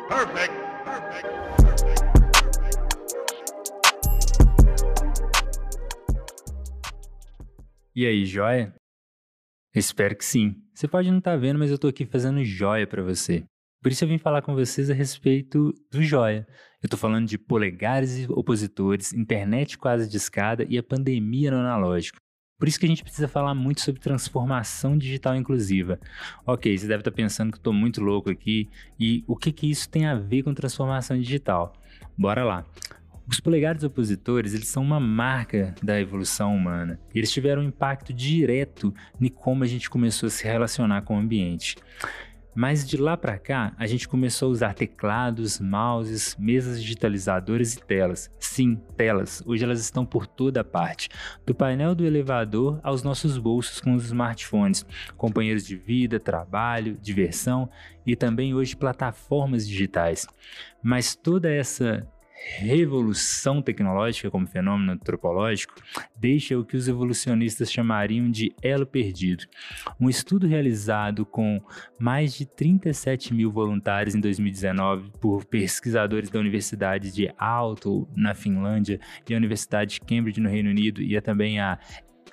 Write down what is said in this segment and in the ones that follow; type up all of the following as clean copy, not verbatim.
Perfect. E aí, joia? Espero que sim. Você pode não estar vendo, mas eu tô aqui fazendo joia pra você. Por isso eu vim falar com vocês a respeito do joia. Eu tô falando de polegares e opositores, internet quase discada e a pandemia no analógico. Por isso que a gente precisa falar muito sobre transformação digital inclusiva. Ok, você deve estar pensando que eu tô muito louco aqui e o que isso tem a ver com transformação digital? Bora lá. Os polegares opositores, eles são uma marca da evolução humana. Eles tiveram um impacto direto em como a gente começou a se relacionar com o ambiente. Mas de lá para cá, a gente começou a usar teclados, mouses, mesas digitalizadoras e telas. Sim, telas. Hoje elas estão por toda parte. Do painel do elevador aos nossos bolsos com os smartphones. Companheiros de vida, trabalho, diversão e também hoje plataformas digitais. Mas toda essa revolução tecnológica como fenômeno antropológico deixa o que os evolucionistas chamariam de elo perdido. Um estudo realizado com mais de 37 mil voluntários em 2019 por pesquisadores da Universidade de Aalto, na Finlândia, e a Universidade de Cambridge, no Reino Unido, e também a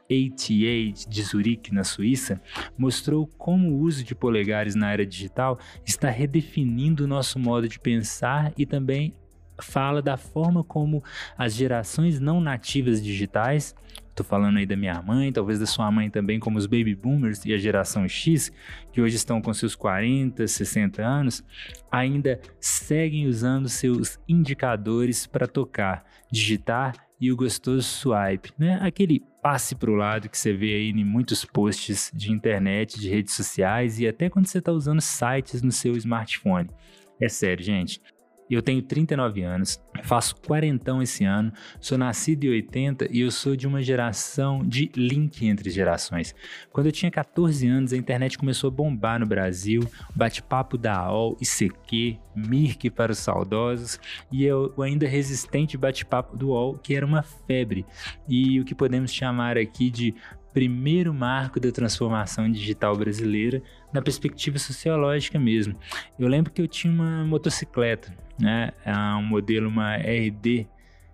ATA de Zurique, na Suíça, mostrou como o uso de polegares na era digital está redefinindo o nosso modo de pensar e também fala da forma como as gerações não nativas digitais, estou falando aí da minha mãe, talvez da sua mãe também, como os baby boomers e a geração X, que hoje estão com seus 40, 60 anos, ainda seguem usando seus indicadores para tocar, digitar e o gostoso swipe, né? Aquele passe para o lado que você vê aí em muitos posts de internet, de redes sociais e até quando você está usando sites no seu smartphone. É sério, gente. Eu tenho 39 anos, faço quarentão esse ano, sou nascido em 80 e eu sou de uma geração de link entre gerações. Quando eu tinha 14 anos, a internet começou a bombar no Brasil, bate-papo da AOL, ICQ, Mirk para os saudosos e o ainda resistente bate-papo do UOL, que era uma febre, e o que podemos chamar aqui de primeiro marco da transformação digital brasileira na perspectiva sociológica mesmo. Eu lembro que eu tinha uma motocicleta, né, um modelo, uma RD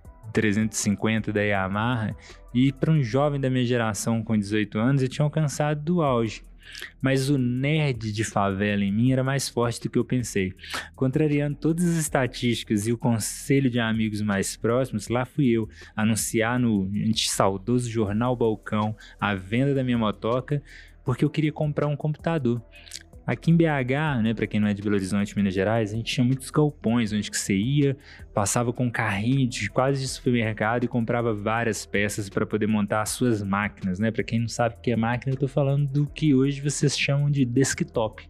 350 da Yamaha, e para um jovem da minha geração com 18 anos eu tinha alcançado do auge. Mas o nerd de favela em mim era mais forte do que eu pensei. Contrariando todas as estatísticas e o conselho de amigos mais próximos, lá fui eu anunciar no saudoso jornal Balcão a venda da minha motoca, porque eu queria comprar um computador. Aqui em BH, né, para quem não é de Belo Horizonte, Minas Gerais, a gente tinha muitos galpões onde que você ia, passava com um carrinho quase de supermercado e comprava várias peças para poder montar as suas máquinas, né? Para quem não sabe o que é máquina, eu estou falando do que hoje vocês chamam de desktop.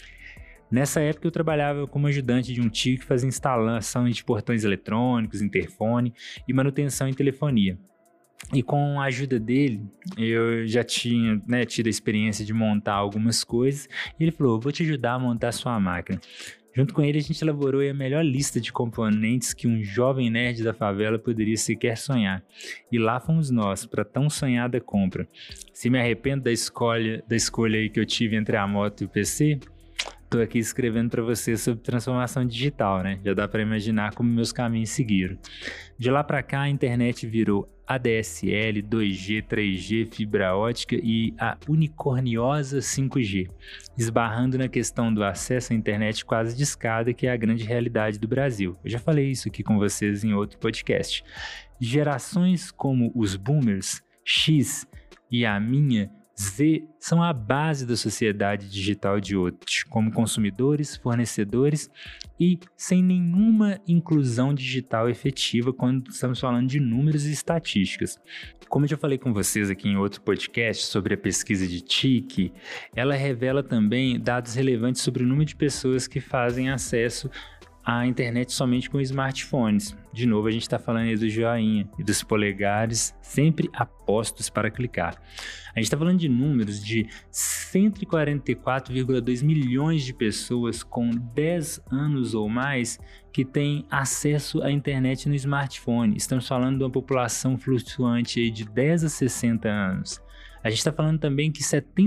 Nessa época eu trabalhava como ajudante de um tio que fazia instalação de portões eletrônicos, interfone e manutenção em telefonia. E com a ajuda dele, eu já tinha, né, tido a experiência de montar algumas coisas. E ele falou, vou te ajudar a montar a sua máquina. Junto com ele, a gente elaborou a melhor lista de componentes que um jovem nerd da favela poderia sequer sonhar. E lá fomos nós, para tão sonhada compra. Se me arrependo da escolha aí que eu tive entre a moto e o PC, tô aqui escrevendo para você sobre transformação digital, né? Já dá para imaginar como meus caminhos seguiram. De lá para cá, a internet virou ADSL, 2G, 3G, fibra ótica e a unicorniosa 5G, esbarrando na questão do acesso à internet quase de escada, que é a grande realidade do Brasil. Eu já falei isso aqui com vocês em outro podcast. Gerações como os boomers, X e a minha, Z, são a base da sociedade digital de hoje, como consumidores, fornecedores e sem nenhuma inclusão digital efetiva quando estamos falando de números e estatísticas. Como eu já falei com vocês aqui em outro podcast sobre a pesquisa de TIC, ela revela também dados relevantes sobre o número de pessoas que fazem acesso à internet somente com smartphones. De novo, a gente está falando aí do joinha e dos polegares sempre apostos para clicar. A gente está falando de números de 144,2 milhões de pessoas com 10 anos ou mais que têm acesso à internet no smartphone. Estamos falando de uma população flutuante aí de 10 a 60 anos. A gente está falando também que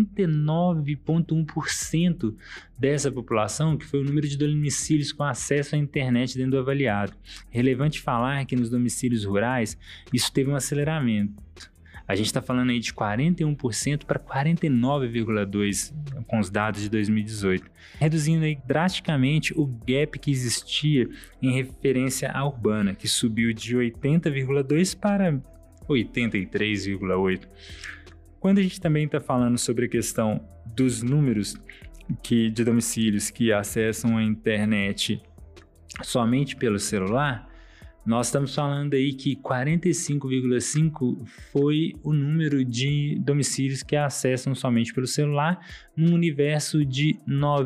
79,1% dessa população, que foi o número de domicílios com acesso à internet dentro do avaliado. Relevante falar que nos domicílios rurais, isso teve um aceleramento. A gente está falando aí de 41% para 49,2% com os dados de 2018, reduzindo aí drasticamente o gap que existia em referência à urbana, que subiu de 80,2% para 83,8%. Quando a gente também está falando sobre a questão dos números de domicílios que acessam a internet somente pelo celular, nós estamos falando aí que 45,5% foi o número de domicílios que acessam somente pelo celular, num universo de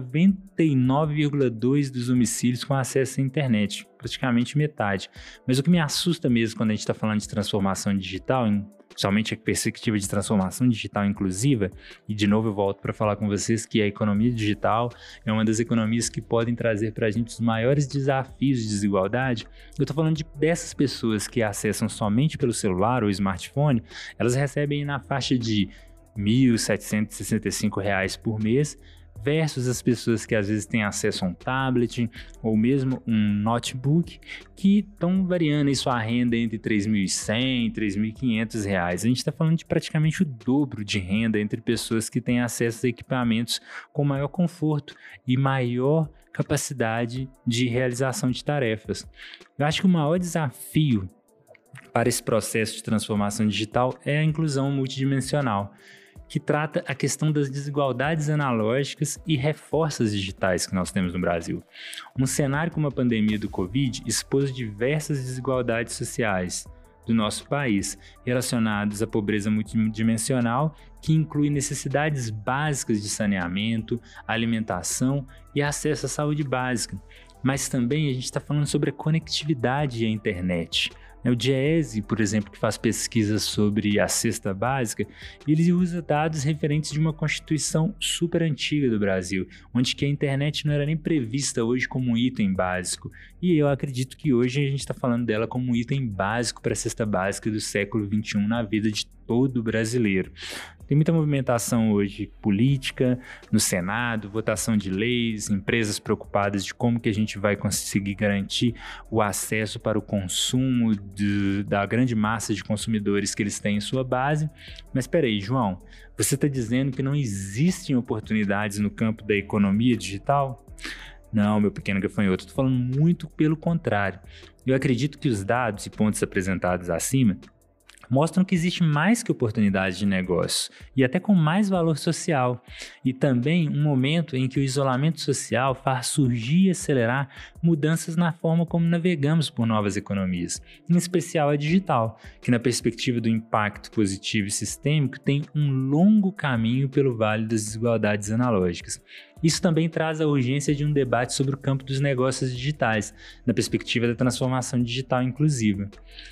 99,2% dos domicílios com acesso à internet, praticamente metade. Mas o que me assusta mesmo quando a gente está falando de transformação digital, somente a perspectiva de transformação digital inclusiva, e de novo eu volto para falar com vocês que a economia digital é uma das economias que podem trazer para a gente os maiores desafios de desigualdade. Eu estou falando dessas pessoas que acessam somente pelo celular ou smartphone, elas recebem na faixa de R$ 1.765 por mês, versus as pessoas que às vezes têm acesso a um tablet ou mesmo um notebook, que estão variando aí sua renda entre R$ 3.100 e R$ 3.500. A gente está falando de praticamente o dobro de renda entre pessoas que têm acesso a equipamentos com maior conforto e maior capacidade de realização de tarefas. Eu acho que o maior desafio para esse processo de transformação digital é a inclusão multidimensional, que trata a questão das desigualdades analógicas e reforça as digitais que nós temos no Brasil. Um cenário como a pandemia do Covid expôs diversas desigualdades sociais do nosso país, relacionadas à pobreza multidimensional, que inclui necessidades básicas de saneamento, alimentação e acesso à saúde básica. Mas também a gente está falando sobre a conectividade e a internet. O Diese, por exemplo, que faz pesquisas sobre a cesta básica, ele usa dados referentes de uma Constituição super antiga do Brasil, onde que a internet não era nem prevista hoje como um item básico. E eu acredito que hoje a gente está falando dela como um item básico para a cesta básica do século XXI na vida de todo brasileiro. Tem muita movimentação hoje política, no Senado, votação de leis, empresas preocupadas de como que a gente vai conseguir garantir o acesso para o consumo da grande massa de consumidores que eles têm em sua base. Mas espera aí, João, você está dizendo que não existem oportunidades no campo da economia digital? Não, meu pequeno gafanhoto, estou falando muito pelo contrário. Eu acredito que os dados e pontos apresentados acima mostram que existe mais que oportunidade de negócio e até com mais valor social, e também um momento em que o isolamento social faz surgir e acelerar mudanças na forma como navegamos por novas economias, em especial a digital, que na perspectiva do impacto positivo e sistêmico tem um longo caminho pelo vale das desigualdades analógicas. Isso também traz a urgência de um debate sobre o campo dos negócios digitais, na perspectiva da transformação digital inclusiva.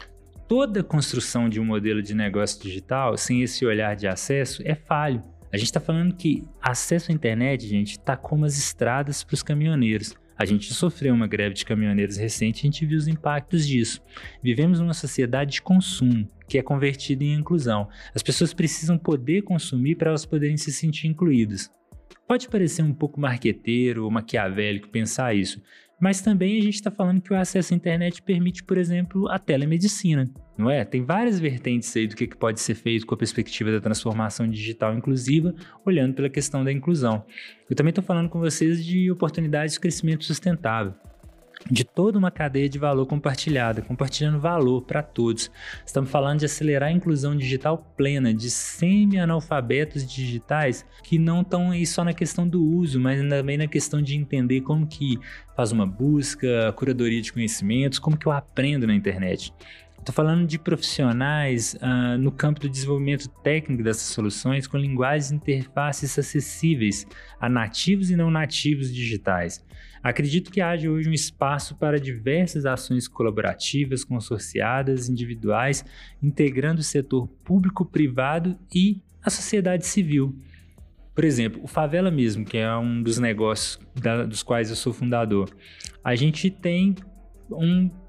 Toda construção de um modelo de negócio digital sem esse olhar de acesso é falho. A gente está falando que acesso à internet, gente, está como as estradas para os caminhoneiros. A gente sofreu uma greve de caminhoneiros recente e a gente viu os impactos disso. Vivemos numa sociedade de consumo, que é convertida em inclusão. As pessoas precisam poder consumir para elas poderem se sentir incluídas. Pode parecer um pouco marqueteiro ou maquiavélico pensar isso, mas também a gente está falando que o acesso à internet permite, por exemplo, a telemedicina, não é? Tem várias vertentes aí do que pode ser feito com a perspectiva da transformação digital inclusiva, olhando pela questão da inclusão. Eu também estou falando com vocês de oportunidades de crescimento sustentável, de toda uma cadeia de valor compartilhada, compartilhando valor para todos. Estamos falando de acelerar a inclusão digital plena de semi-analfabetos digitais que não estão aí só na questão do uso, mas também na questão de entender como que faz uma busca, a curadoria de conhecimentos, como que eu aprendo na internet. Estou falando de profissionais no campo do desenvolvimento técnico dessas soluções com linguagens e interfaces acessíveis a nativos e não nativos digitais. Acredito que haja hoje um espaço para diversas ações colaborativas, consorciadas, individuais, integrando o setor público-privado e a sociedade civil. Por exemplo, o Favela mesmo, que é um dos negócios dos quais eu sou fundador. A gente tem um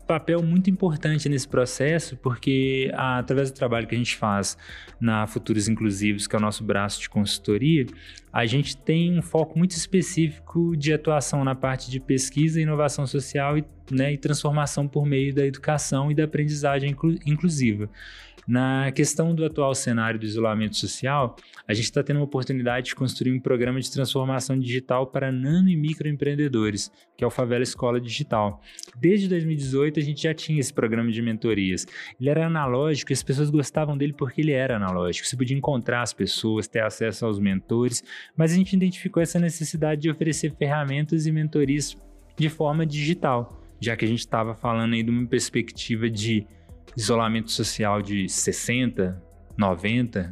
papel muito importante nesse processo, porque através do trabalho que a gente faz na Futuros Inclusivos, que é o nosso braço de consultoria, a gente tem um foco muito específico de atuação na parte de pesquisa, inovação social e transformação por meio da educação e da aprendizagem inclusiva. Na questão do atual cenário do isolamento social, a gente está tendo uma oportunidade de construir um programa de transformação digital para nano e microempreendedores, que é o Favela Escola Digital. Desde 2018, a gente já tinha esse programa de mentorias. Ele era analógico e as pessoas gostavam dele porque ele era analógico. Você podia encontrar as pessoas, ter acesso aos mentores, mas a gente identificou essa necessidade de oferecer ferramentas e mentorias de forma digital, já que a gente estava falando aí de uma perspectiva de isolamento social de 60, 90,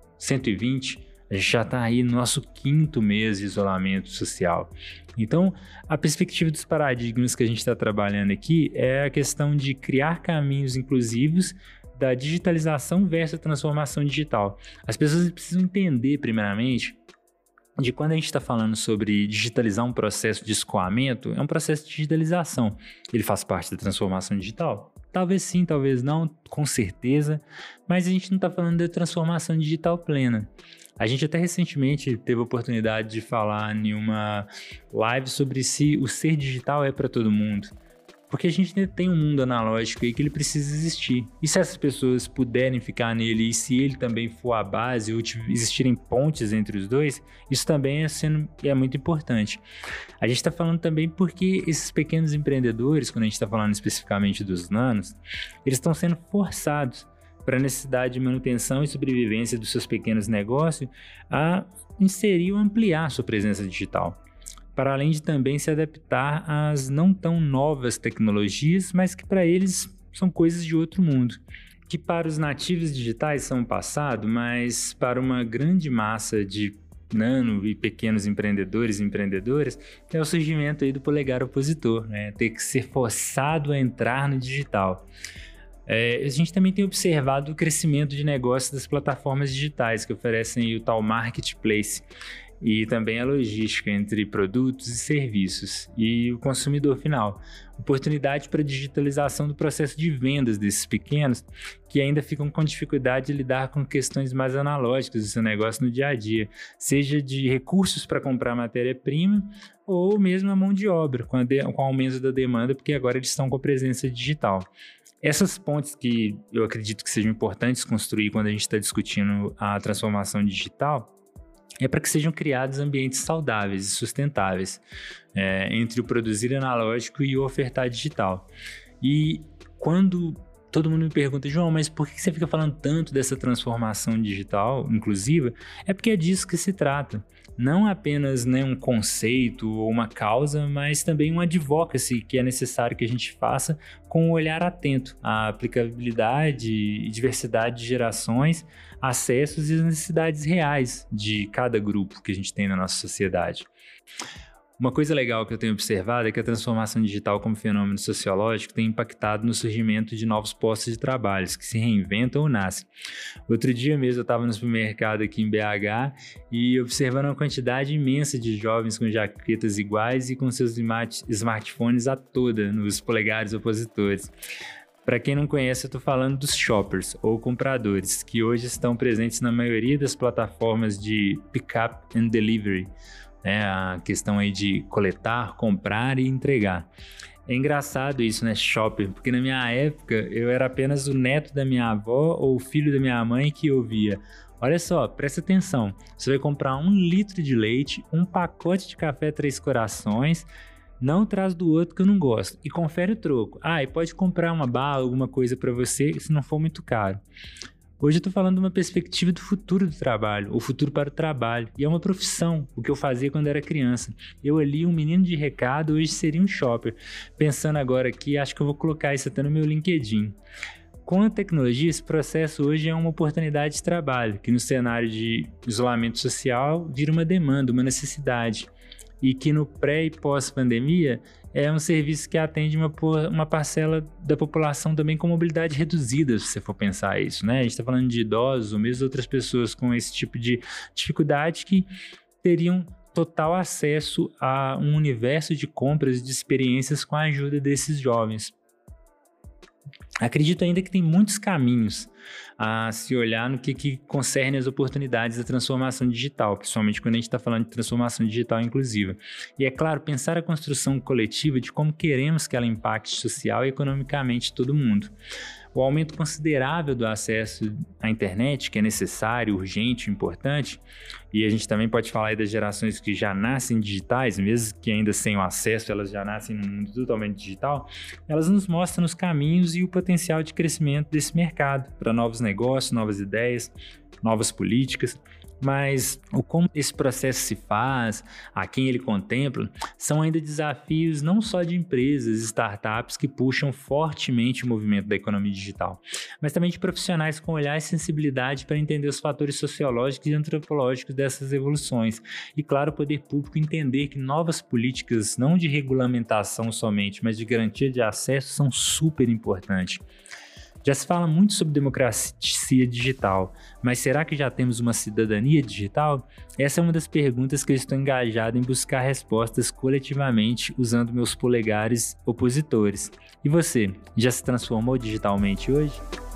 120, a gente já está aí no nosso 5º mês de isolamento social. Então, a perspectiva dos paradigmas que a gente está trabalhando aqui é a questão de criar caminhos inclusivos da digitalização versus a transformação digital. As pessoas precisam entender, primeiramente, de quando a gente está falando sobre digitalizar um processo de escoamento, é um processo de digitalização. Ele faz parte da transformação digital? Talvez sim, talvez não, com certeza, mas a gente não está falando da transformação digital plena. A gente até recentemente teve a oportunidade de falar em uma live sobre se o ser digital é para todo mundo. Porque a gente tem um mundo analógico aí que ele precisa existir. E se essas pessoas puderem ficar nele e se ele também for a base ou existirem pontes entre os dois, isso também é muito importante. A gente está falando também porque esses pequenos empreendedores, quando a gente está falando especificamente dos nanos, eles estão sendo forçados para a necessidade de manutenção e sobrevivência dos seus pequenos negócios a inserir ou ampliar sua presença digital, para além de também se adaptar às não tão novas tecnologias, mas que para eles são coisas de outro mundo, que para os nativos digitais são o passado, mas para uma grande massa de nano e pequenos empreendedores e empreendedoras é o surgimento aí do polegar opositor, né? Ter que ser forçado a entrar no digital. A gente também tem observado o crescimento de negócios das plataformas digitais que oferecem o tal marketplace, e também a logística entre produtos e serviços e o consumidor final. Oportunidade para digitalização do processo de vendas desses pequenos que ainda ficam com dificuldade de lidar com questões mais analógicas do seu negócio no dia a dia, seja de recursos para comprar matéria-prima ou mesmo a mão de obra, com o aumento da demanda, porque agora eles estão com a presença digital. Essas pontes que eu acredito que sejam importantes construir quando a gente está discutindo a transformação digital é para que sejam criados ambientes saudáveis e sustentáveis entre o produzir analógico e o ofertar digital. E quando todo mundo me pergunta, João, mas por que você fica falando tanto dessa transformação digital inclusiva? É porque é disso que se trata. Não apenas um conceito ou uma causa, mas também um advocacy que é necessário que a gente faça com um olhar atento à aplicabilidade e diversidade de gerações, acessos e necessidades reais de cada grupo que a gente tem na nossa sociedade. Uma coisa legal que eu tenho observado é que a transformação digital como fenômeno sociológico tem impactado no surgimento de novos postos de trabalho que se reinventam ou nascem. Outro dia mesmo eu estava no supermercado aqui em BH e observando uma quantidade imensa de jovens com jaquetas iguais e com seus smartphones a toda nos polegares opositores. Para quem não conhece, eu estou falando dos shoppers ou compradores, que hoje estão presentes na maioria das plataformas de pick-up and delivery, a questão aí de coletar, comprar e entregar. É engraçado isso, né, shopper, porque na minha época eu era apenas o neto da minha avó ou o filho da minha mãe que ouvia: olha só, presta atenção, você vai comprar 1 litro de leite, um pacote de café Três Corações, não traz do outro que eu não gosto, e confere o troco. E pode comprar uma bala, alguma coisa para você, se não for muito caro. Hoje eu estou falando de uma perspectiva do futuro do trabalho, ou futuro para o trabalho, e é uma profissão, o que eu fazia quando era criança. Eu ali, um menino de recado, hoje seria um shopper. Pensando agora aqui, acho que eu vou colocar isso até no meu LinkedIn. Com a tecnologia, esse processo hoje é uma oportunidade de trabalho, que no cenário de isolamento social vira uma demanda, uma necessidade, e que no pré e pós-pandemia é um serviço que atende uma parcela da população também com mobilidade reduzida, se você for pensar isso, né? A gente está falando de idosos ou mesmo outras pessoas com esse tipo de dificuldade que teriam total acesso a um universo de compras e de experiências com a ajuda desses jovens. Acredito ainda que tem muitos caminhos a se olhar no que concerne as oportunidades da transformação digital, principalmente quando a gente está falando de transformação digital inclusiva. E é claro, pensar a construção coletiva de como queremos que ela impacte social e economicamente todo mundo. O aumento considerável do acesso à internet, que é necessário, urgente, importante, e a gente também pode falar aí das gerações que já nascem digitais, mesmo que ainda sem o acesso, elas já nascem num mundo totalmente digital, elas nos mostram os caminhos e o potencial de crescimento desse mercado para novos negócios, novas ideias, novas políticas. Mas o como esse processo se faz, a quem ele contempla, são ainda desafios não só de empresas, startups que puxam fortemente o movimento da economia digital, mas também de profissionais com olhar e sensibilidade para entender os fatores sociológicos e antropológicos dessas evoluções. E, claro, o poder público entender que novas políticas, não de regulamentação somente, mas de garantia de acesso, são super importantes. Já se fala muito sobre democracia digital, mas será que já temos uma cidadania digital? Essa é uma das perguntas que eu estou engajado em buscar respostas coletivamente usando meus polegares opositores. E você, já se transformou digitalmente hoje?